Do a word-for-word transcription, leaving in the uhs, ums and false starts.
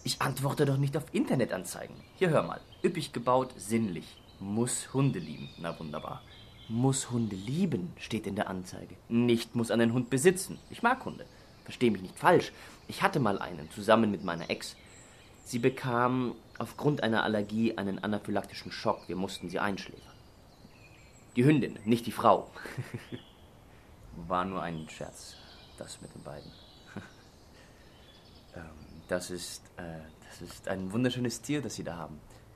Ich antworte doch nicht auf Internetanzeigen. Hier, hör mal. Üppig gebaut, sinnlich. Muss Hunde lieben. Na wunderbar. Muss Hunde lieben, steht in der Anzeige. Nicht muss einen Hund besitzen. Ich mag Hunde. Versteh mich nicht falsch. Ich hatte mal einen, zusammen mit meiner Ex. Sie bekam aufgrund einer Allergie einen anaphylaktischen Schock. Wir mussten sie einschläfern. Die Hündin, nicht die Frau. War nur ein Scherz, das mit den beiden. ähm, das ist, äh, das ist ein wunderschönes Tier, das Sie da haben.